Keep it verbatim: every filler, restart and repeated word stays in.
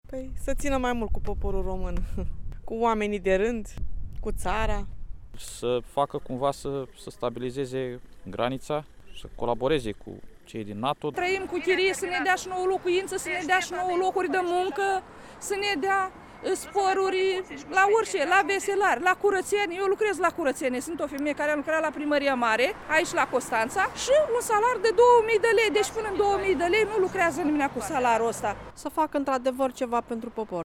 Păi să țină mai mult cu poporul român, cu oamenii de rând, cu țara. Să facă cumva să, să stabilizeze granița, să colaboreze cu cei din NATO. Trăim cu chirie, să ne dea și nouă locuință, să ne dea și nouă locuri de muncă, să ne dea sporuri la orice, la veselari, la curățenie. Eu lucrez la curățenie, sunt o femeie care a lucrat la Primăria Mare, aici la Constanța, și un salar de două mii de lei, deci până în două mii de lei nu lucrează nimeni cu salarul ăsta. Să facă într-adevăr ceva pentru popor.